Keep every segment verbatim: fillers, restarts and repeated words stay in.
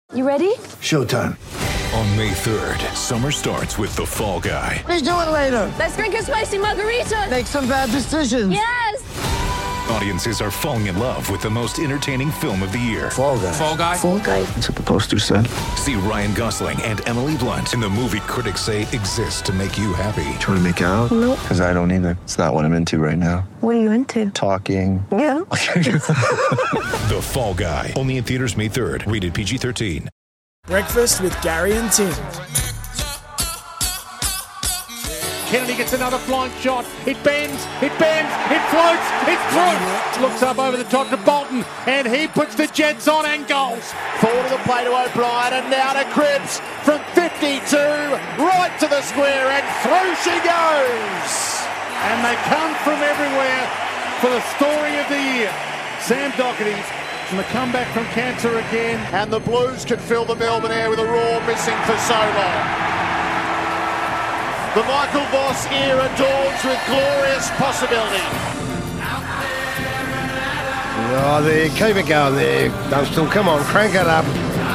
You ready? Showtime. On May third, summer starts with The Fall Guy. Let's do it later. Let's drink a spicy margarita. Make some bad decisions. Yes! Audiences are falling in love with the most entertaining film of the year. Fall Guy. Fall Guy? Fall Guy. That's what the poster said. See Ryan Gosling and Emily Blunt in the movie critics say exists to make you happy. Trying to make it out? Nope. Because I don't either. It's not what I'm into right now. What are you into? Talking. Yeah. The Fall Guy. Only in theaters May third. Rated P G thirteen. Breakfast with Gary and Tim. Kennedy gets another flying shot. It bends, it bends, it floats, it's through. Looks up over the top to Bolton, and he puts the Jets on and goals. Forward to the play to O'Brien, and now to Cripps from fifty-two, right to the square, and through she goes. And they come from everywhere for the story of the year. Sam Doherty. And the comeback from cancer again. And the Blues could fill the Melbourne air with a roar missing for so long. The Michael Voss era dawns with glorious possibility. Oh, there, keep it going there, Dunstall. Come on, crank it up.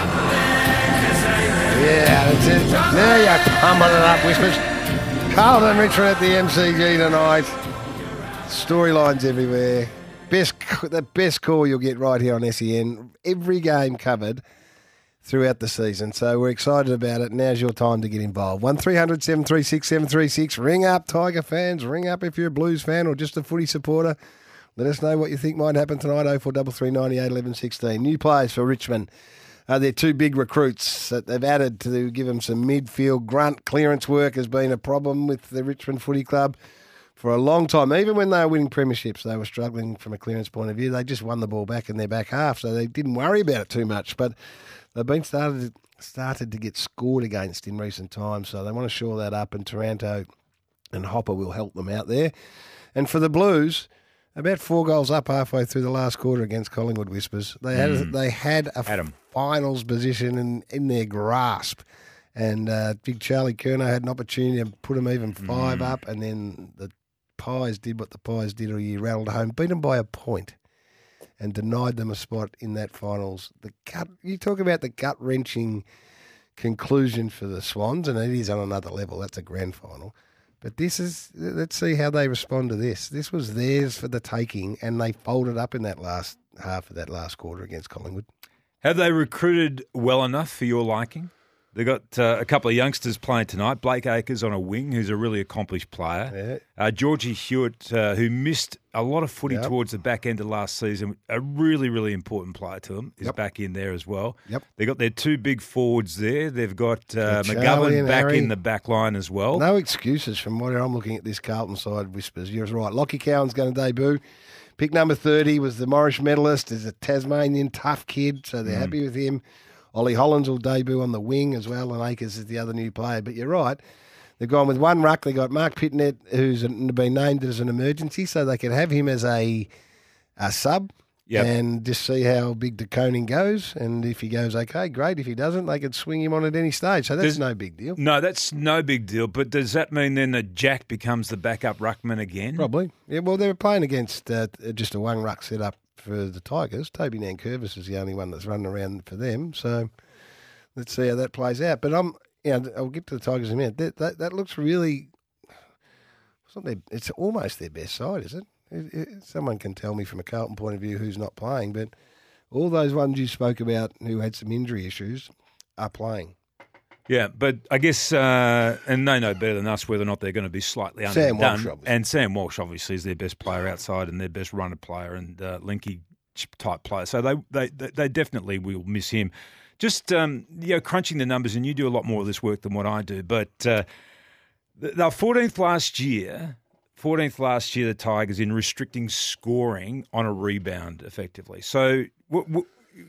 Yeah, that's it. Now you're pumping it up, Whispers. Carlton Richmond at the M C G tonight. Storylines everywhere. Best, the best call you'll get right here on S E N. Every game covered throughout the season. So we're excited about it. Now's your time to get involved. one three hundred seven three six seven three six. Ring up, Tiger fans. Ring up if you're a Blues fan or just a footy supporter. Let us know what you think might happen tonight. oh four three three, nine eight, one one one six. New players for Richmond. Uh, they're two big recruits that they've added to give them some midfield grunt. Clearance work has been a problem with the Richmond Footy Club for a long time. Even when they were winning premierships, they were struggling from a clearance point of view. They just won the ball back in their back half, so they didn't worry about it too much. But they've been started started to get scored against in recent times, so they want to shore that up, and Taranto and Hopper will help them out there. And for the Blues, about four goals up halfway through the last quarter against Collingwood, Whispers. They had mm. they had a Adam. finals position in, in their grasp. And uh, big Charlie Curnow had an opportunity to put them even five mm. up, and then the Pies did what the Pies did all year, rattled home, beat them by a point and denied them a spot in that finals. The gut, you talk about the gut-wrenching conclusion for the Swans, and it is on another level. That's a grand final. But this is, let's see how they respond to this. This was theirs for the taking, and they folded up in that last half of that last quarter against Collingwood. Have they recruited well enough for your liking? They've got uh, a couple of youngsters playing tonight. Blake Acres on a wing, who's a really accomplished player. Yeah. Uh, Georgie Hewitt, uh, who missed a lot of footy yep. towards the back end of last season, a really, really important player to them, is yep. back in there as well. Yep. They've got their two big forwards there. They've got uh, McGovern back Harry. in the back line as well. No excuses from what I'm looking at this Carlton side, Whispers. You're right. Lockie Cowan's going to debut. Pick number thirty was the Morris medalist. Is a Tasmanian tough kid, so they're mm. happy with him. Ollie Hollands will debut on the wing as well, and Akers is the other new player. But you're right. They've gone with one ruck. They've got Mark Pitnet, who's been named as an emergency, so they can have him as a, a sub yep. and just see how big DeConing goes. And if he goes okay, great. If he doesn't, they could swing him on at any stage. So that's There's, no big deal. No, that's no big deal. But does that mean then that Jack becomes the backup ruckman again? Probably. Yeah. Well, they were playing against uh, just a one ruck setup for the Tigers. Toby Nankervis is the only one that's running around for them. So let's see how that plays out. But I'm, you know, I'll get to the Tigers in a minute. That that, that looks really. It's, not their, it's almost their best side, is it? It, it? Someone can tell me from a Carlton point of view who's not playing, but all those ones you spoke about who had some injury issues are playing. Yeah, but I guess, uh, and they know better than us whether or not they're going to be slightly Sam underdone. Walsh, obviously. And Sam Walsh, obviously, is their best player outside and their best runner player and uh, Linky type player. So they, they they definitely will miss him. Just, um, you know, crunching the numbers, and you do a lot more of this work than what I do, but uh, they were fourteenth last year, fourteenth last year, the Tigers, in restricting scoring on a rebound, effectively. So w- w-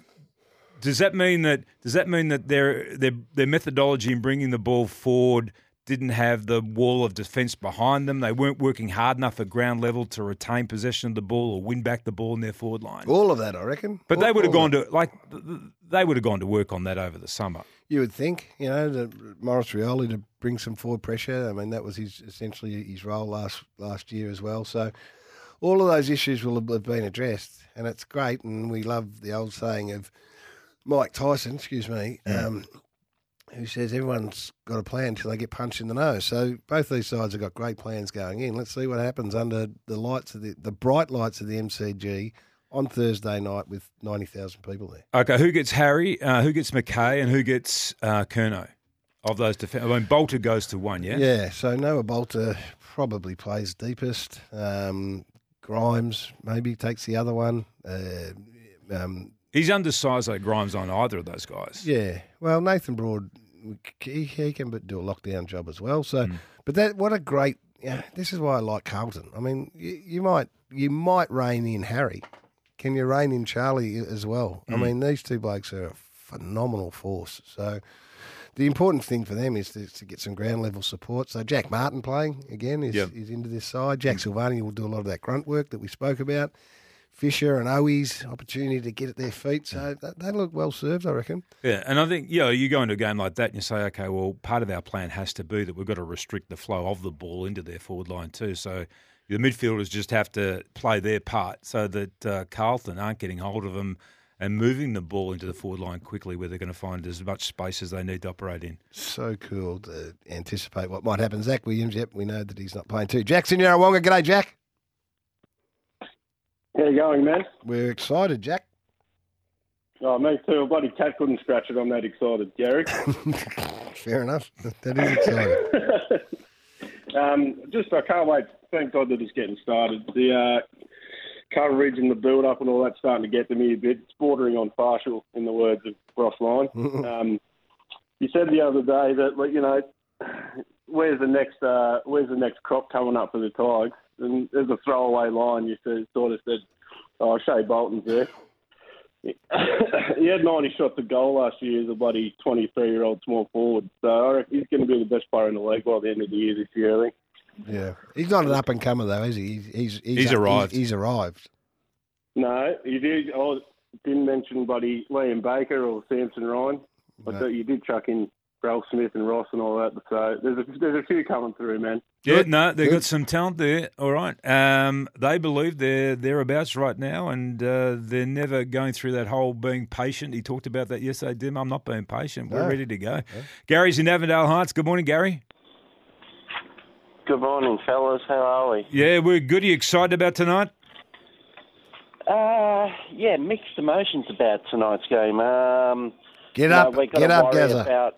does that mean that does that mean that their their their methodology in bringing the ball forward didn't have the wall of defence behind them? They weren't working hard enough at ground level to retain possession of the ball or win back the ball in their forward line. All of that, I reckon. But all, they would have gone to like they would have gone to work on that over the summer. You would think, you know, the Morris Rioli to bring some forward pressure. I mean, that was his essentially his role last last year as well. So all of those issues will have been addressed, and it's great. And we love the old saying of Mike Tyson, excuse me, um, who says everyone's got a plan until they get punched in the nose. So both these sides have got great plans going in. Let's see what happens under the lights of the the bright lights of the M C G on Thursday night with ninety thousand people there. Okay, who gets Harry, uh, who gets McKay, and who gets uh, Curnow of those defenders? I mean, Bolter goes to one, yeah? Yeah, so Noah Bolter probably plays deepest. Um, Grimes maybe takes the other one. Uh, um, He's undersized like Grimes on either of those guys. Yeah, well, Nathan Broad, he, he can do a lockdown job as well. So, Mm. but that what a great. Yeah, this is why I like Carlton. I mean, you, you might you might rein in Harry. Can you rein in Charlie as well? Mm. I mean, these two blokes are a phenomenal force. So, the important thing for them is to, to get some ground level support. So, Jack Martin playing again is, Yep. is into this side. Jack Silvani will do a lot of that grunt work that we spoke about. Fisher and Owies, opportunity to get at their feet. So they, they look well served, I reckon. Yeah, and I think, you know, you go into a game like that and you say, okay, well, part of our plan has to be that we've got to restrict the flow of the ball into their forward line too. So the midfielders just have to play their part so that uh, Carlton aren't getting hold of them and moving the ball into the forward line quickly where they're going to find as much space as they need to operate in. So cool to anticipate what might happen. Zach Williams, yep, we know that he's not playing too. Jackson Yarrawonga, g'day, Jack. How you going, man? We're excited, Jack. Oh, me too. A bloody cat couldn't scratch it. I'm that excited, Gary. Fair enough. That is exciting. um, just, I can't wait. Thank God that it's getting started. The uh, coverage and the build-up and all that's starting to get to me a bit. It's bordering on partial, in the words of Ross Lyon. um, you said the other day that, like, you know, where's the next uh, where's the next crop coming up for the Tigers? And there's a throwaway line you said, sort of said, oh, Shea Bolton's there. He had ninety shots at goal last year as a bloody twenty-three-year-old small forward. So I reckon he's going to be the best player in the league by the end of the year this year, I think. Yeah. He's not an up-and-comer, though, is he? He's, he's, he's, He's arrived. He's, he's arrived. No, you did. I didn't mention buddy Liam Baker or Samson Ryan. I No. thought you did chuck in Ralph Smith and Ross and all that. So there's a, there's a few coming through, man. Yeah, Good. no, they've Good. got some talent there. All right. Um, they believe they're thereabouts right now, and uh, they're never going through that whole being patient. He talked about that yesterday, Dim. I'm not being patient. We're No. ready to go. Gary's in Avondale Heights. Good morning, Gary. Good morning, fellas. How are we? Yeah, we're good. Are you excited about tonight? Uh, yeah, mixed emotions about tonight's game. Um, Get you up. know, we got Get to up, worry Gazza. about.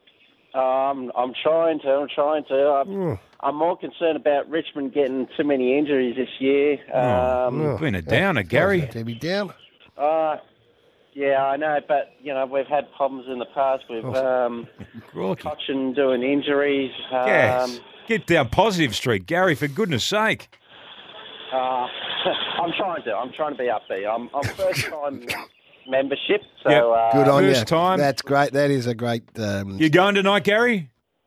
Um, I'm trying to. I'm trying to. I'm, Mm. I'm more concerned about Richmond getting too many injuries this year. Um, Oh, Been a downer, Gary. Debbie down. uh, yeah, I know, but you know we've had problems in the past with Oh. um, Crikey. Cochin doing injuries. Um, Yes. Get down positive street, Gary, for goodness sake. Uh, I'm trying to. I'm trying to be upbeat. I'm, I'm first time membership, so Yep. uh, Good on you. First time. That's great. That is a great... Um, You going tonight, Gary?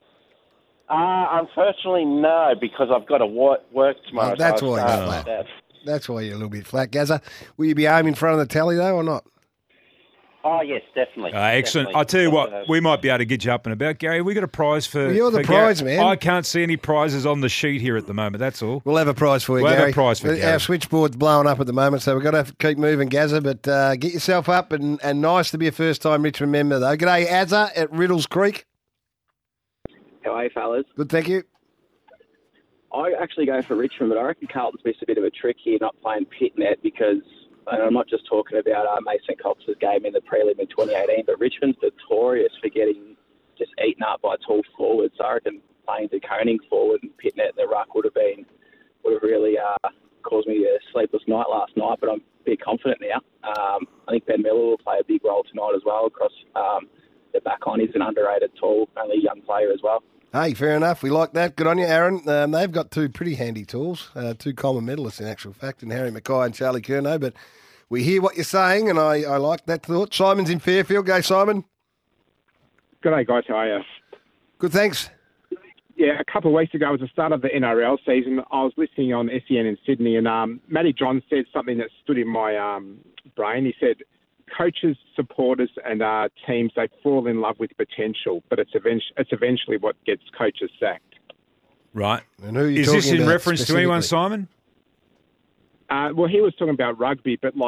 Uh, unfortunately, no, because I've got to work, work tomorrow. Oh, that's so why I you're can't flat. do that. that's why you're a little bit flat. Gazza, will you be home in front of the telly, though, or not? Oh, yes, definitely. Uh, excellent. definitely. I'll tell you what, Uh, we might be able to get you up and about, Gary. We got a prize for. Well, you're the for Gary. prize, man. I can't see any prizes on the sheet here at the moment. That's all. We'll have a prize for you, We'll have a Gary. prize for Our Gary. switchboard's blowing up at the moment, so we've got to have to keep moving, Gazza. But uh, get yourself up, and, and nice to be a first-time Richmond member, though. G'day, Azza at Riddles Creek. How are you, fellas? Good, thank you. I actually go for Richmond, but I reckon Carlton's missed a bit of a trick here not playing Pitnet because, and I'm not just talking about uh, Mason Cox's game in the prelim in twenty eighteen, but Richmond's notorious for getting just eaten up by tall forwards. So I reckon playing De Koning forward and Pitnet in the ruck would have been would have really uh, caused me a sleepless night last night, but I'm a bit confident now. Um, I think Ben Miller will play a big role tonight as well across um, the back line. He's an underrated, tall, only young player as well. Hey, fair enough. We like that. Good on you, Aaron. Um, they've got two pretty handy tools, uh, two common medalists in actual fact, in Harry Mackay and Charlie Curnow. But we hear what you're saying, and I, I like that thought. Simon's in Fairfield. Go, Simon. G'day, guys. How are you? Good, thanks. Yeah, a couple of weeks ago was the start of the N R L season. I was listening on S E N in Sydney, and um, Matty John said something that stood in my um, brain. He said, coaches, supporters, and uh, teams, they fall in love with potential, but it's, eventu- it's eventually what gets coaches sacked. Right. And who are you Is this talking in about reference to anyone, specifically? Simon? Uh, well, he was talking about rugby, but like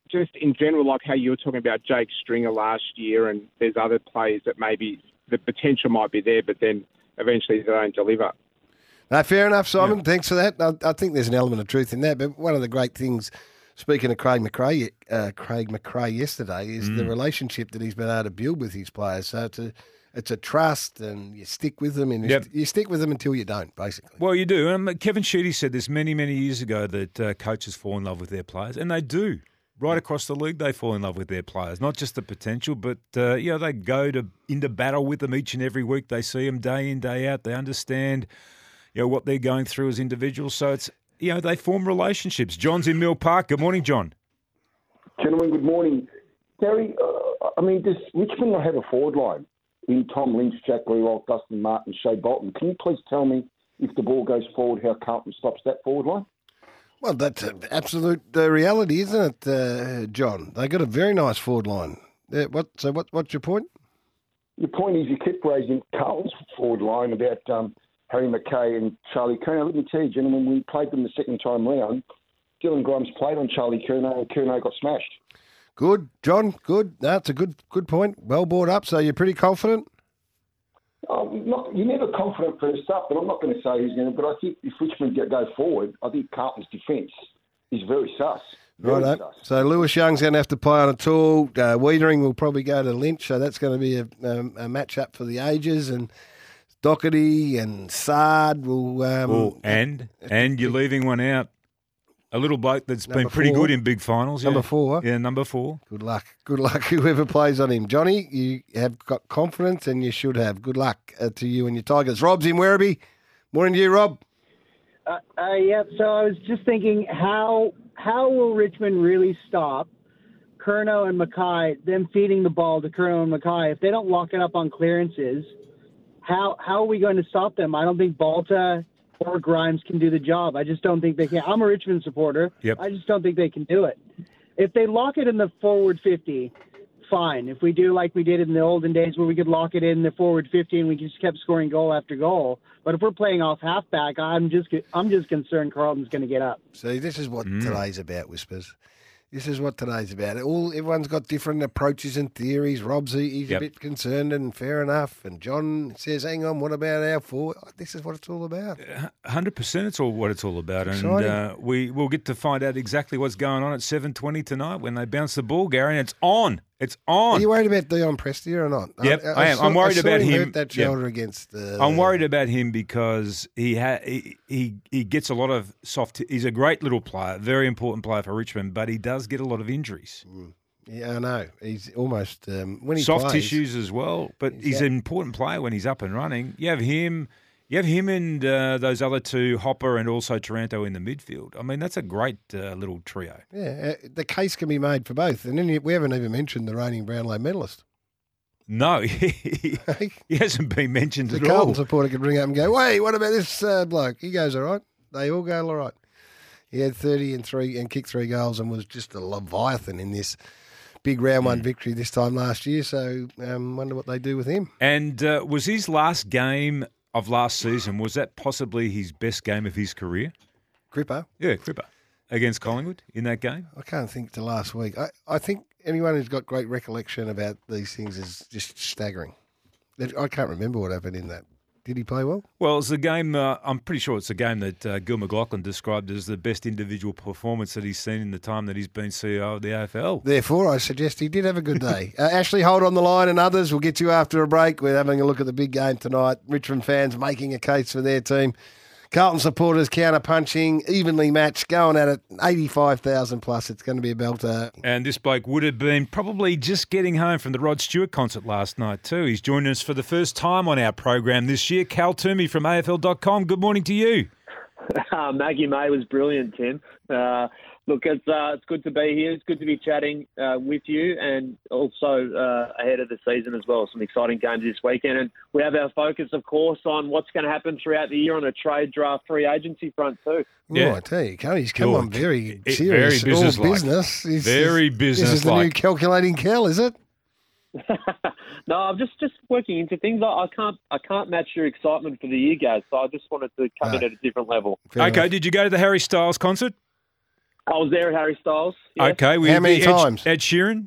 just in general, like how you were talking about Jake Stringer last year, and there's other players that maybe the potential might be there, but then eventually they don't deliver. No, fair enough, Simon. Yeah. Thanks for that. I, I think there's an element of truth in that. But one of the great things, speaking of Craig McRae, uh, Craig McRae yesterday, is mm. the relationship that he's been able to build with his players. So it's a, it's a trust, and you stick with them, and you, yep. st- you stick with them until you don't, basically. Well, you do. Um, Kevin Sheedy said this many, many years ago that uh, coaches fall in love with their players, and they do. Right across the league, they fall in love with their players. Not just the potential, but uh, you know, they go to into battle with them each and every week. They see them day in, day out. They understand, you know, what they're going through as individuals. So it's, you know, they form relationships. John's in Mill Park. Good morning, John. Gentlemen, good morning. Gary, uh, I mean, does Richmond not have a forward line in Tom Lynch, Jack Leroy, Dustin Martin, Shea Bolton? Can you please tell me, if the ball goes forward, how Carlton stops that forward line? Well, that's an absolute uh, reality, isn't it, uh, John? They got a very nice forward line. Uh, what? So, what? What's your point? Your point is you kept raising Carlton's forward line about um, Harry McKay and Charlie Curnow. Let me tell you, gentlemen, we played them the second time round. Dylan Grimes played on Charlie Curnow, and Curnow got smashed. Good, John. Good. That's a good, good point. Well brought up. So you're pretty confident. Um, not, you're never confident first up, but I'm not going to say who's going to. But I think if Richmond get, go forward, I think Carlton's defence is very sus. Very right. sus. So Lewis Young's going to have to play on a tool. Uh, Wiedering will probably go to Lynch, so that's going to be a, um, a match up for the ages. And Doherty and Sard will. Um, oh, and and you're leaving one out. A little bloke that's number been pretty four. good in big finals. Number yeah. four. Yeah, number four. Good luck. Good luck, whoever plays on him. Johnny, you have got confidence, and you should have. Good luck uh, to you and your Tigers. Rob's in Werribee. Morning to you, Rob. Uh, uh, yeah, so I was just thinking, how how will Richmond really stop Curnow and Mackay, them feeding the ball to Curnow and Mackay? If they don't lock it up on clearances, how how are we going to stop them? I don't think Balta or Grimes can do the job. I just don't think they can. I'm a Richmond supporter. Yep. I just don't think they can do it. If they lock it in the forward fifty, fine. If we do like we did in the olden days where we could lock it in the forward fifty and we just kept scoring goal after goal. But if we're playing off halfback, I'm just I'm just concerned Carlton's going to get up. See, this is what Mm. today's about, Whispers. This is what today's about. All everyone's got different approaches and theories. Rob's he's Yep. a bit concerned, and fair enough. And John says, "Hang on, what about our forward?" This is what it's all about. one hundred percent it's all what it's all about. And Exciting. uh, we, we'll get to find out exactly what's going on at seven twenty tonight when they bounce the ball, Gary, and it's on. It's on. Are you worried about Dion Prestia or not? Yep, I, am. saw, I'm worried I saw about him. him. Hurt that Yep. shoulder against. Uh, I'm worried about him because he, ha- he he he gets a lot of soft. He's a great little player, very important player for Richmond, but he does get a lot of injuries. Mm. Yeah, I know. He's almost um, when he soft plays, tissues as well. But he's, he's an important player when he's up and running. You have him. You have him and uh, those other two, Hopper and also Taranto in the midfield. I mean, that's a great uh, little trio. Yeah, uh, the case can be made for both. And then you, we haven't even mentioned the reigning Brownlow medalist. No, he, he hasn't been mentioned The at Carlton all. supporter could ring up and go, "Wait, what about this uh, bloke?" He goes, "All right." They all go, "All right." He had thirty and three and kicked three goals and was just a leviathan in this big round one victory this time last year. So, um, wonder what they do with him. And uh, was his last game of last season, was that possibly his best game of his career? Cripper? Yeah, Cripper. Against Collingwood in that game? I can't think to last week. I, I think anyone who's got great recollection about these things is just staggering. I can't remember what happened in that. Did he play well? Well, it's the game, uh, I'm pretty sure it's the game that uh, Gil McLaughlin described as the best individual performance that he's seen in the time that he's been C E O of the A F L. Therefore, I suggest he did have a good day. uh, Ashley, hold on the line, and others. We'll get you after a break. We're having a look at the big game tonight. Richmond fans making a case for their team. Carlton supporters counter-punching, evenly matched, going at it, eighty-five thousand plus. It's going to be a belter. And this bloke would have been probably just getting home from the Rod Stewart concert last night too. He's joining us for the first time on our program this year. Cal Toomey from A F L dot com. Good morning to you. Uh, Maggie May was brilliant, Tim. Uh, look, it's uh, it's good to be here. It's good to be chatting uh, with you, and also uh, ahead of the season as well. Some exciting games this weekend, and we have our focus, of course, on what's going to happen throughout the year on a trade draft free agency front too. Yeah, oh, I tell you, He's come Good. on very It- serious. very all business-like. business. He's- Very This is the new business-like. calculating Cal, is it? No, I'm just, just working into things. I, I can't I can't match your excitement for the year, guys. So I just wanted to come in No. at a different level. Fair okay, enough. did you go to the Harry Styles concert? I was there at Harry Styles. Yes. Okay. We, How many Ed, times? Ed Sheeran?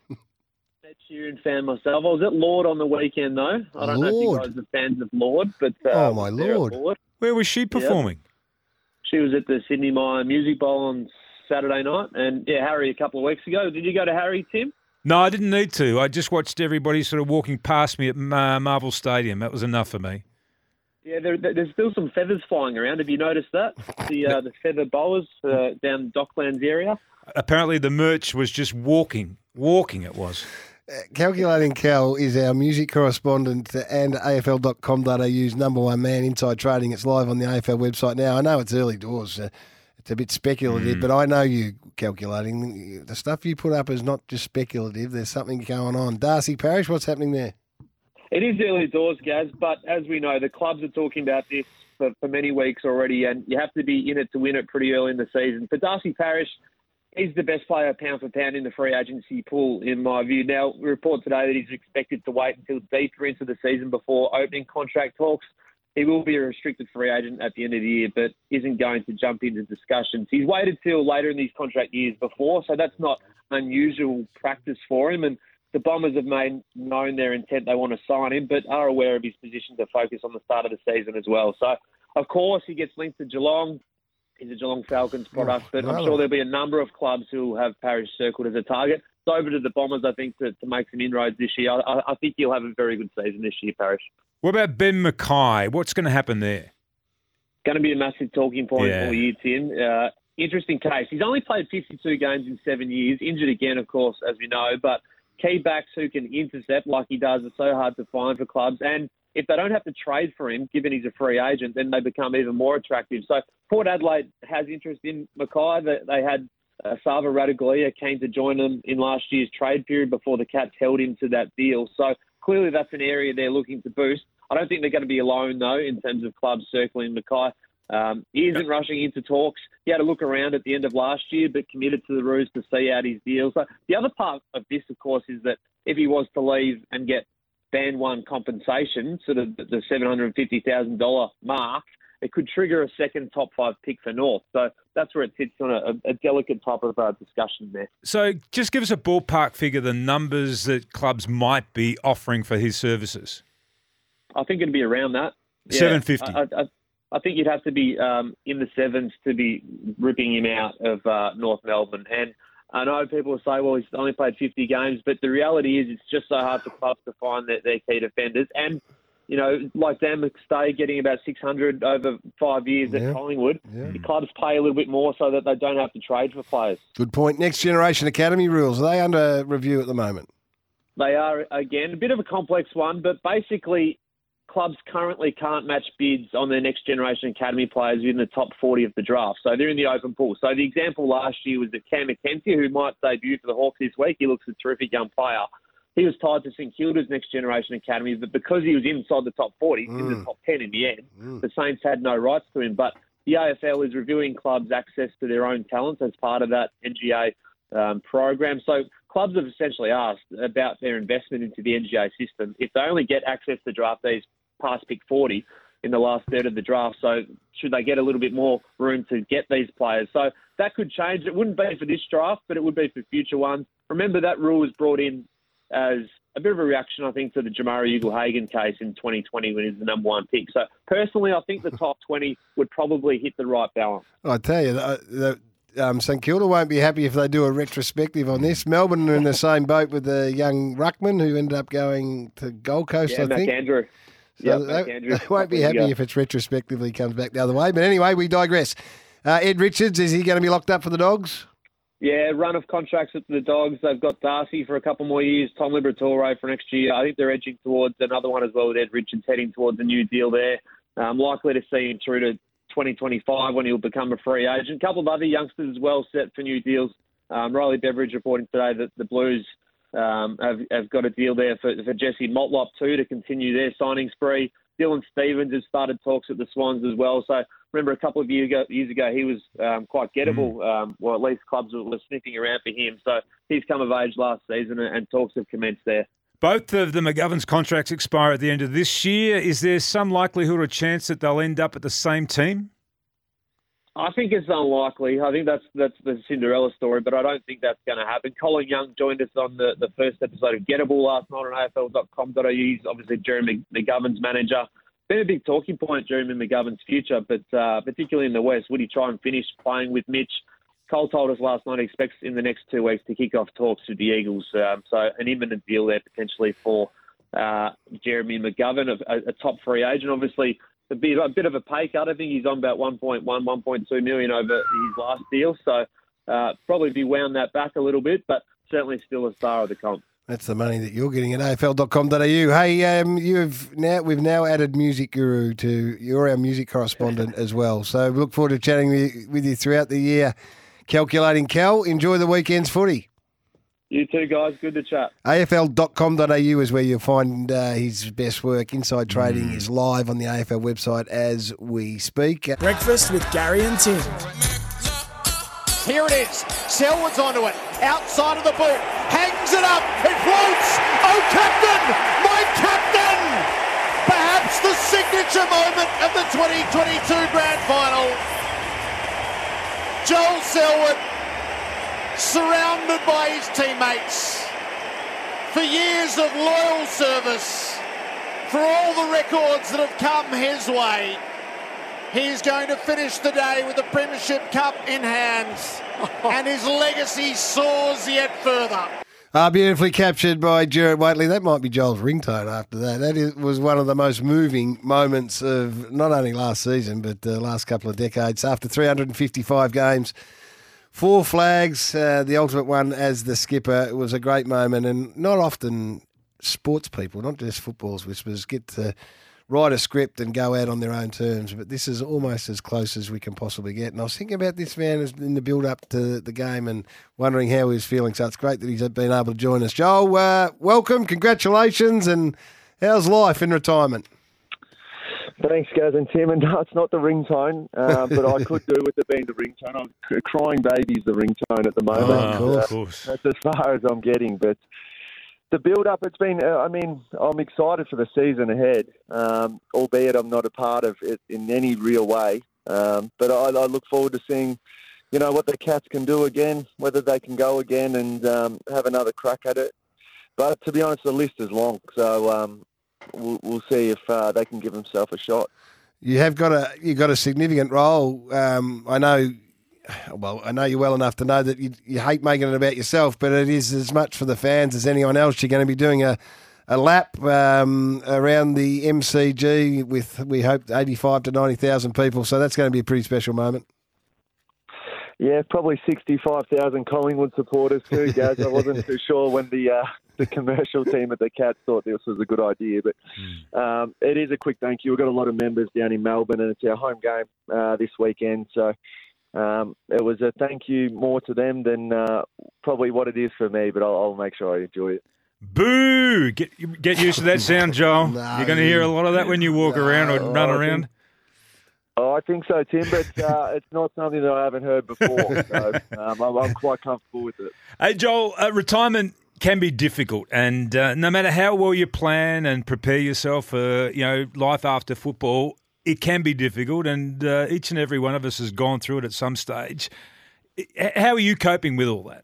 Ed Sheeran fan myself. I was at Lord on the weekend, though. I don't know if you Lord. guys are fans of Lord, but uh, Oh, I was my there at Lord. Lord. Where was she performing? She was at the Sydney Mire Music Bowl on Saturday night, and yeah, Harry a couple of weeks ago. Did you go to Harry, Tim? No, I didn't need to. I just watched everybody sort of walking past me at uh, Marvel Stadium. That was enough for me. Yeah, there, there's still some feathers flying around. Have you noticed that? The uh, the feather bowlers uh, down Docklands area. Apparently the merch was just walking. Walking it was. Calculating Cal is our music correspondent and A F L dot com dot A U's number one man, Inside Trading. It's live on the A F L website now. I know it's early doors. Uh, it's a bit speculative, Mm. but I know you, Calculating. The stuff you put up is not just speculative. There's something going on. Darcy Parish, what's happening there? It is early doors, Gaz, but as we know, the clubs are talking about this for, for many weeks already, and you have to be in it to win it pretty early in the season. For Darcy Parish, he's the best player pound for pound in the free agency pool, in my view. Now, we report today that he's expected to wait until deeper into the season before opening contract talks. He will be a restricted free agent at the end of the year, but isn't going to jump into discussions. He's waited till later in these contract years before, so that's not unusual practice for him. And the Bombers have made known their intent they want to sign him, but are aware of his position to focus on the start of the season as well. So, of course, he gets linked to Geelong. He's a Geelong Falcons product, but I'm sure there'll be a number of clubs who will have Parish circled as a target. It's over to the Bombers, I think, to, to make some inroads this year. I, I think he'll have a very good season this year, Parish. What about Ben Mackay? What's going to happen there? Going to be a massive talking point Yeah. all year, Tim. Uh, interesting case. He's only played fifty-two games in seven years. Injured again, of course, as we know. But key backs who can intercept like he does are so hard to find for clubs. And if they don't have to trade for him, given he's a free agent, then they become even more attractive. So Port Adelaide has interest in Mackay. They, they had uh, Sava Radaglia came to join them in last year's trade period before the Cats held him to that deal. So clearly that's an area they're looking to boost. I don't think they're going to be alone, though, in terms of clubs circling Mackay. Um, he isn't rushing into talks. He had a look around at the end of last year, but committed to the Roos to see out his deal. So the other part of this, of course, is that if he was to leave and get band one compensation, sort of the seven hundred fifty thousand dollars mark, it could trigger a second top five pick for North. So that's where it sits on a, a delicate type of uh, discussion there. So just give us a ballpark figure, the numbers that clubs might be offering for his services. I think it'd be around that. Yeah, seven fifty. I, I, I think you'd have to be um, in the sevens to be ripping him out of uh, North Melbourne. And I know people will say, well, he's only played fifty games, but the reality is it's just so hard for clubs to find their, their key defenders. And, you know, like Dan McStay getting about six hundred over five years Yeah. at Collingwood, Yeah. the clubs pay a little bit more so that they don't have to trade for players. Good point. Next Generation Academy rules, are they under review at the moment? They are, again, a bit of a complex one, but basically clubs currently can't match bids on their next generation academy players within the top forty of the draft. So they're in the open pool. So the example last year was that Cam McKenzie, who might debut for the Hawks this week. He looks a terrific young player. He was tied to St Kilda's next generation academy, but because he was inside the top forty, mm. in the top ten in the end, mm. the Saints had no rights to him. But the A F L is reviewing clubs' access to their own talent as part of that N G A um, program. So clubs have essentially asked about their investment into the N G A system. If they only get access to draftees past pick forty in the last third of the draft, so should they get a little bit more room to get these players? So that could change. It wouldn't be for this draft, but it would be for future ones. Remember, that rule was brought in as a bit of a reaction, I think, to the Jamari Ugle-Hagan case in twenty twenty when he was the number one pick. So personally, I think the top twenty would probably hit the right balance. I tell you, the, the, um, St Kilda won't be happy if they do a retrospective on this. Melbourne are in the same boat with the young ruckman who ended up going to Gold Coast, yeah, I think. Andrew. So yep, they, Andrew. they won't be happy if it's retrospectively comes back the other way. But anyway, we digress. Uh, Ed Richards, is he going to be locked up for the Dogs? Yeah, run of contracts with the Dogs. They've got Darcy for a couple more years, Tom Liberatore for next year. I think they're edging towards another one as well with Ed Richards heading towards a new deal there. I'm likely to see him through to twenty twenty-five when he'll become a free agent. A couple of other youngsters as well set for new deals. Um, Riley Beveridge reporting today that the Blues um, have, have got a deal there for, for Jesse Motlop too to continue their signing spree. Dylan Stevens has started talks at the Swans as well. So remember a couple of years ago, years ago he was um, quite gettable. Um, well, at least clubs were, were sniffing around for him. So he's come of age last season and, and talks have commenced there. Both of the McGovern's contracts expire at the end of this year. Is there some likelihood or chance that they'll end up at the same team? I think it's unlikely. I think that's that's the Cinderella story, but I don't think that's going to happen. Colin Young joined us on the, the first episode of Gettable last night on A F L dot com dot A U. He's obviously Jeremy McGovern's manager. Been a big talking point, Jeremy McGovern's future, but uh, particularly in the West, would he try and finish playing with Mitch? Cole told us last night he expects in the next two weeks to kick off talks with the Eagles. Um, so an imminent deal there potentially for uh, Jeremy McGovern, a, a top free agent. Obviously, a bit, a bit of a pay cut. I think he's on about one point one, one point two million over his last deal. So uh, probably be wound that back a little bit, but certainly still a star of the comp. That's the money that you're getting at A F L dot com dot A U. Hey, um, you've now we've now added Music Guru to you're our music correspondent as well. So we look forward to chatting with you, with you throughout the year. Calculating Cal, enjoy the weekend's footy. You too, guys. Good to chat. A F L dot com dot A U is where you'll find uh, his best work. Inside Trading mm. is live on the A F L website as we speak. Breakfast with Gary and Tim. Here it is. Selwood's onto it. Outside of the boot. Hangs it up. It floats. Oh, captain! My captain! Perhaps the signature moment of the twenty twenty-two Grand Final. Joel Selwood, surrounded by his teammates for years of loyal service, for all the records that have come his way. He's going to finish the day with the Premiership Cup in hand, and his legacy soars yet further. Ah, beautifully captured by Gerard Whateley. That might be Joel's ringtone after that. That is, was one of the most moving moments of not only last season, but the last couple of decades. After three hundred fifty-five games, four flags, uh, the ultimate one as the skipper. It was a great moment, and not often sports people, not just football's whispers, get to write a script and go out on their own terms, but this is almost as close as we can possibly get. And I was thinking about this man in the build-up to the game and wondering how he was feeling, so it's great that he's been able to join us. Joel, uh, welcome, congratulations, and how's life in retirement? Thanks, Gaz and Tim, and no, it's not the ringtone, uh, but I could do with it being the ringtone. I'm, crying baby's the ringtone at the moment. Oh, of course. Of course. That's as far as I'm getting, but the build-up, it's been, uh, I mean, I'm excited for the season ahead, um, albeit I'm not a part of it in any real way. Um, but I, I look forward to seeing, you know, what the Cats can do again, whether they can go again and um, have another crack at it. But to be honest, the list is long, so um, we'll, we'll see if uh, they can give themselves a shot. You have got a you got a significant role. Um, I know. Well, I know you well enough to know that you, you hate making it about yourself, but it is as much for the fans as anyone else. You're going to be doing a, a lap um, around the M C G with, we hope, eighty-five to ninety thousand people, so that's going to be a pretty special moment. Yeah, probably sixty-five thousand Collingwood supporters too, Gaz. I wasn't too sure when the uh, the commercial team at the Cats thought this was a good idea, but um, it is a quick thank you. We've got a lot of members down in Melbourne, and it's our home game uh, this weekend, so Um, it was a thank you more to them than uh, probably what it is for me, but I'll, I'll make sure I enjoy it. Boo! Get get used to that sound, Joel. no, You're going to hear a lot of that when you walk no, around or run I around. Think, oh, I think so, Tim, but uh, it's not something that I haven't heard before, so um, I'm, I'm quite comfortable with it. Hey, Joel, uh, retirement can be difficult, and uh, no matter how well you plan and prepare yourself for you know life after football, it can be difficult, and uh, each and every one of us has gone through it at some stage. How are you coping with all that?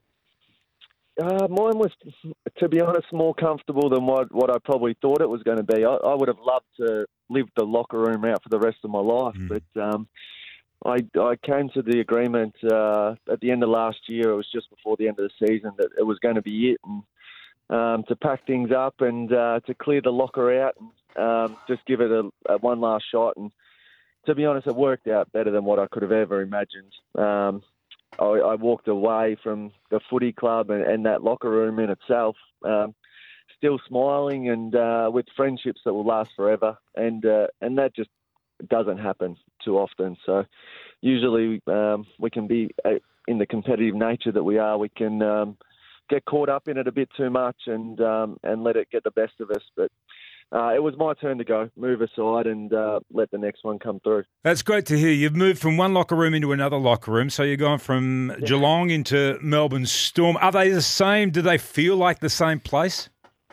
Uh, mine was, to be honest, more comfortable than what, what I probably thought it was going to be. I, I would have loved to live the locker room out for the rest of my life, mm. but um, I, I came to the agreement uh, at the end of last year, it was just before the end of the season, that it was going to be it, and um, to pack things up and uh, to clear the locker out and Um, just give it a, a one last shot, and to be honest, it worked out better than what I could have ever imagined. Um, I, I walked away from the footy club and, and that locker room in itself, um, still smiling and uh, with friendships that will last forever, and uh, and that just doesn't happen too often. So usually um, we can be uh, in the competitive nature that we are, we can um, get caught up in it a bit too much and um, and let it get the best of us, but. Uh, it was my turn to go, move aside and uh, let the next one come through. That's great to hear. You've moved from one locker room into another locker room, so you're going from yeah. Geelong into Melbourne Storm. Are they the same? Do they feel like the same place?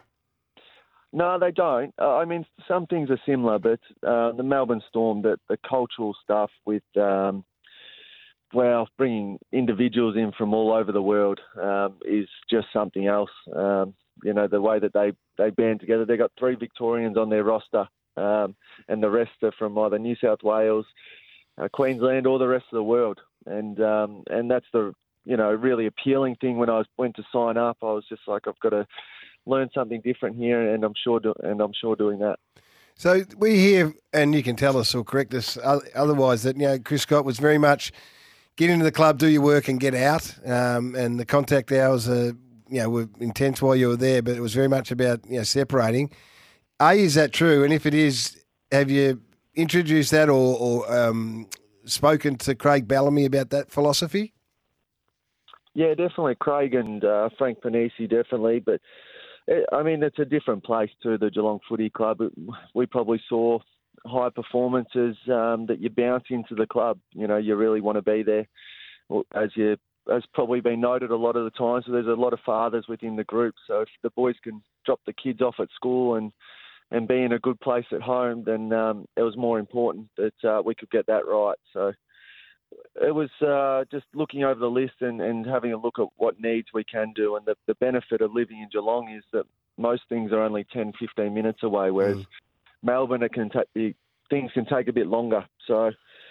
No, they don't. Uh, I mean, some things are similar, but uh, the Melbourne Storm, the, the cultural stuff with um, well, bringing individuals in from all over the world um, is just something else. Um, you know, the way that they, they band together. They've got three Victorians on their roster, um, and the rest are from either New South Wales, uh, Queensland, or the rest of the world. And um, and that's the, you know, really appealing thing. When I went to sign up, I was just like, I've got to learn something different here, and I'm sure do, and I'm sure doing that. So we hear, and you can tell us or correct us otherwise, that, you know, Chris Scott was very much get into the club, do your work, and get out. Um, and the contact hours, are, you know, were intense while you were there, but it was very much about, you know, separating. A, is that true? And if it is, have you introduced that or, or um, spoken to Craig Bellamy about that philosophy? Yeah, definitely. Craig and uh, Frank Panisi, definitely. But, I mean, it's a different place to the Geelong Footy Club. We probably saw high performances um, that you bounce into the club. You know, you really want to be there, as you as probably been noted a lot of the time. So there's a lot of fathers within the group. So if the boys can drop the kids off at school and and be in a good place at home, then um, it was more important that uh, we could get that right. So it was uh, just looking over the list and, and having a look at what needs we can do. And the, the benefit of living in Geelong is that most things are only ten, fifteen minutes away, whereas mm. Melbourne, it can take things can take a bit longer. So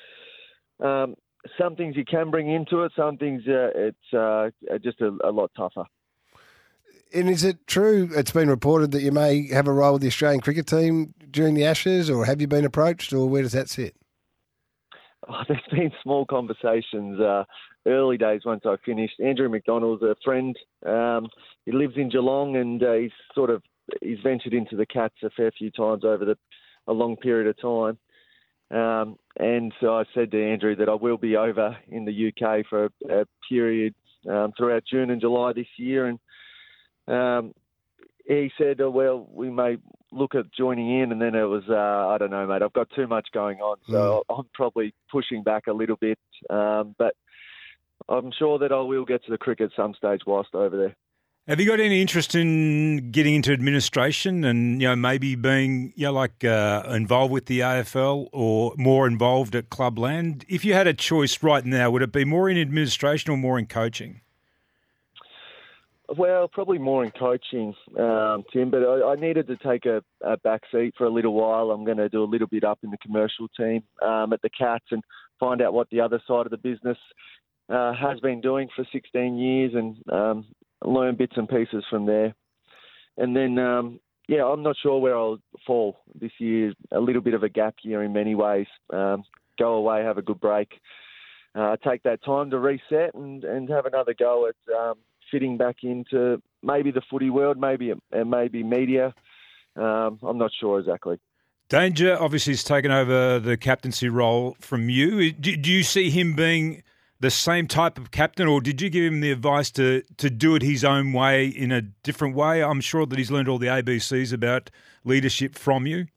um, some things you can bring into it, some things uh, it's uh, just a, a lot tougher. And is it true, it's been reported that you may have a role with the Australian cricket team during the Ashes, or have you been approached, or where does that sit? Oh, there's been small conversations, uh, early days once I finished. Andrew McDonald's a friend. Um, he lives in Geelong, and uh, he's sort of he's ventured into the Cats a fair few times over the, a long period of time. Um, and so I said to Andrew that I will be over in the U K for a, a period um, throughout June and July this year. And um, he said, oh, well, we may look at joining in. And then it was, uh, I don't know, mate, I've got too much going on. So mm. I'm probably pushing back a little bit. Um, but I'm sure that I will get to the cricket some stage whilst over there. Have you got any interest in getting into administration and, you know, maybe being, you know, like uh, involved with the A F L or more involved at Clubland? If you had a choice right now, would it be more in administration or more in coaching? Well, probably more in coaching, um, Tim, but I, I needed to take a, a back seat for a little while. I'm going to do a little bit up in the commercial team um, at the Cats and find out what the other side of the business uh, has been doing for sixteen years and um, learn bits and pieces from there. And then, um, yeah, I'm not sure where I'll fall this year. A little bit of a gap year in many ways. Um, go away, have a good break, uh, take that time to reset and, and have another go at um, fitting back into maybe the footy world, maybe and maybe media. Um, I'm not sure exactly. Danger obviously has taken over the captaincy role from you. Do, do you see him being the same type of captain, or did you give him the advice to, to do it his own way in a different way? I'm sure that he's learned all the A B Cs about leadership from you.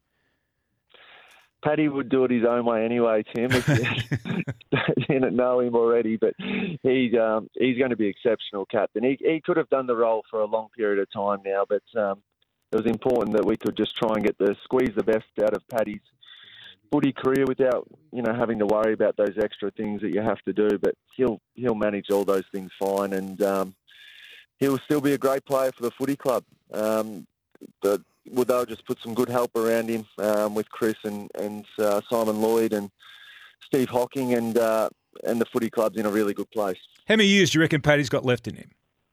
Paddy would do it his own way anyway, Tim. You didn't know him already, but he's um, he's going to be exceptional captain. He he could have done the role for a long period of time now, but um, it was important that we could just try and get the squeeze the best out of Paddy's footy career without, you know, having to worry about those extra things that you have to do. But he'll he'll manage all those things fine, and um, he'll still be a great player for the footy club. Um, but well, they'll just put some good help around him um, with Chris and and uh, Simon Lloyd and Steve Hocking, and uh, and the footy club's in a really good place. How many years do you reckon Paddy's got left in him?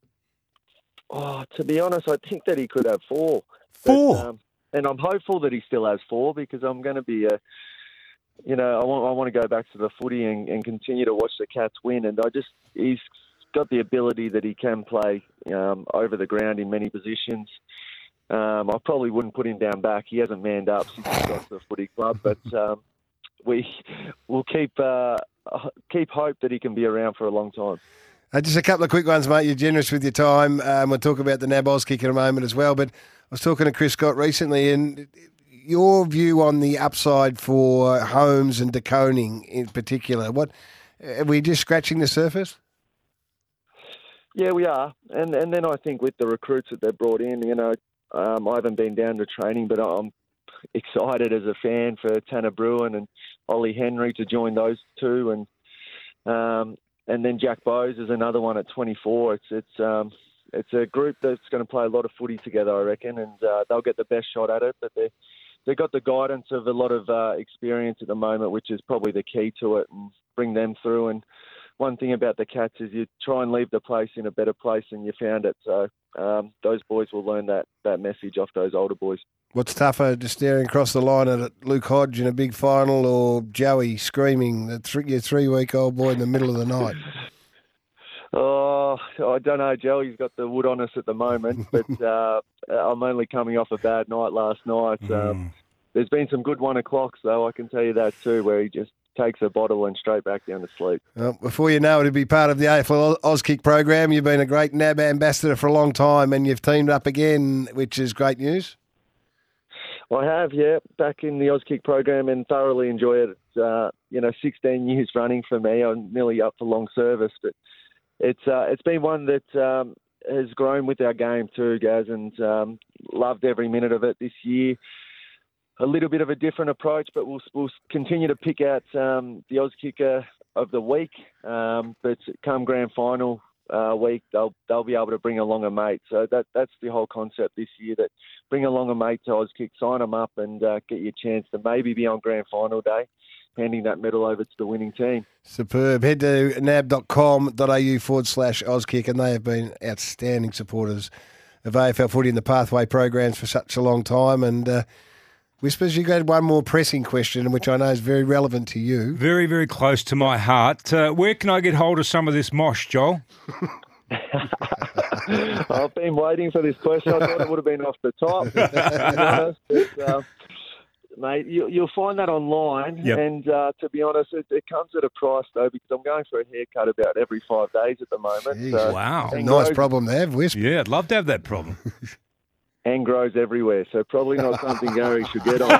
Oh, to be honest, I think that he could have four. Four. But, um, and I'm hopeful that he still has four, because I'm going to be a, you know, I want I want to go back to the footy and, and continue to watch the Cats win. And I just he's got the ability that he can play um, over the ground in many positions. Um, I probably wouldn't put him down back. He hasn't manned up since he got to the footy club, but um, we will keep uh, keep hope that he can be around for a long time. Uh, just a couple of quick ones, mate. You're generous with your time. Um, we'll talk about the Nabos kick in a moment as well. But I was talking to Chris Scott recently, and your view on the upside for Holmes and De Koning in particular. What are we just scratching the surface? Yeah, we are, and and then I think with the recruits that they've brought in, you know, um, I haven't been down to training, but I'm excited as a fan for Tanner Bruin and Ollie Henry to join those two, and Um, and then Jack Bowes is another one at twenty-four. It's it's um, it's a group that's going to play a lot of footy together, I reckon, and uh, they'll get the best shot at it. But they they've got the guidance of a lot of uh, experience at the moment, which is probably the key to it, and bring them through. And one thing about the Cats is you try and leave the place in a better place than you found it. So um, those boys will learn that, that message off those older boys. What's tougher, just staring across the line at Luke Hodge in a big final, or Joey screaming, the th- your three-week-old boy in the middle of the night? Oh, I don't know. Joey's got the wood on us at the moment, but uh, I'm only coming off a bad night last night. Mm. Um, there's been some good one o'clocks, though, I can tell you that too, where he just takes a bottle and straight back down to sleep. Well, before you know it, to be part of the A F L Auskick program, you've been a great N A B ambassador for a long time, and you've teamed up again, which is great news. I have, yeah, back in the Auskick program and thoroughly enjoy it. It's, uh, you know, sixteen years running for me. I'm nearly up for long service, but it's uh, it's been one that um, has grown with our game too, Gaz, and um, loved every minute of it this year. A little bit of a different approach, but we'll we'll continue to pick out um, the Auskicker of the week. Um, but come grand final uh, week, they'll they'll be able to bring along a mate. So that that's the whole concept this year. That bring along a mate to Auskick, sign them up, and uh, get your chance to maybe be on grand final day, handing that medal over to the winning team. Superb. Head to nab.com.au forward slash Auskick, and they have been outstanding supporters of A F L footy in the pathway programs for such a long time. And uh, Whispers, you got one more pressing question, which I know is very relevant to you. Very, very close to my heart. Uh, where can I get hold of some of this mosh, Joel? I've been waiting for this question. I thought it would have been off the top. To be honest. But, uh, mate, you, you'll find that online. Yep. And uh, to be honest, it, it comes at a price, though, because I'm going for a haircut about every five days at the moment. Jeez, so, wow. A nice problem to have, Wisp. Yeah, I'd love to have that problem. And grows everywhere, so probably not something Gary should get on.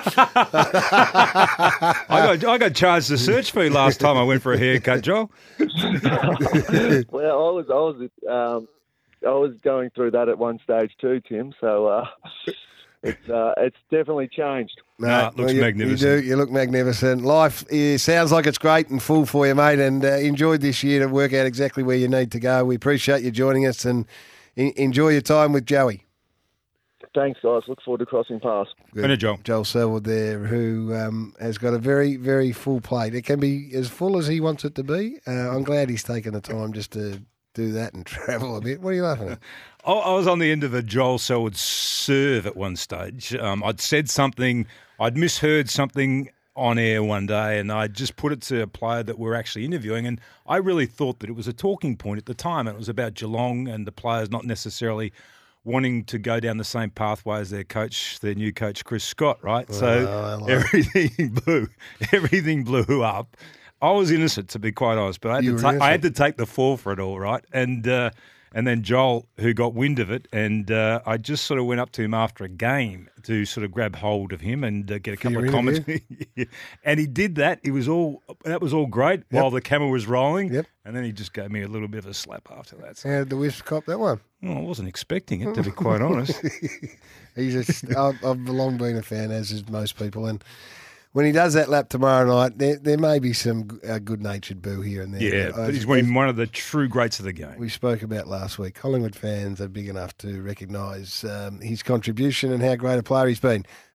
I got I got charged a search fee last time I went for a haircut, Joel. Well, I was I was um, I was going through that at one stage too, Tim. So uh, it's uh, it's definitely changed. No, Nah, it looks well, you, magnificent. You do. You look magnificent. Life is, sounds like it's great and full for you, mate, and uh, enjoyed this year to work out exactly where you need to go. We appreciate you joining us, and en- enjoy your time with Joey. Thanks, guys. Look forward to crossing paths. Good. Joel. Joel Selwood there, who um, has got a very, very full plate. It can be as full as he wants it to be. Uh, I'm glad he's taken the time just to do that and travel a bit. What are you laughing at? I I was on the end of a Joel Selwood serve at one stage. Um, I'd said something, I'd misheard something on air one day, and I just put it to a player that we're actually interviewing, and I really thought that it was a talking point at the time, and it was about Geelong and the players not necessarily wanting to go down the same pathway as their coach, their new coach, Chris Scott, right? Well, so like everything blew, everything blew up. I was innocent, to be quite honest, but I had, You to, were ta- I had innocent. to take the fall for it all, right? And uh, and then Joel, who got wind of it, and uh, I just sort of went up to him after a game to sort of grab hold of him and uh, get a For couple your of comments. interview? And he did that. It was all that was all great Yep. while the camera was rolling. Yep. And then he just gave me a little bit of a slap after that. So, How did the Wisp cop that one? well, I wasn't expecting it, to be quite honest. He's a, I've, I've long been a fan, as is most people, and when he does that lap tomorrow night, there, there may be some uh, good-natured boo here and there. Yeah, I- but he's one one of the true greats of the game. We spoke about last week. Collingwood fans are big enough to recognise um, his contribution and how great a player he's been.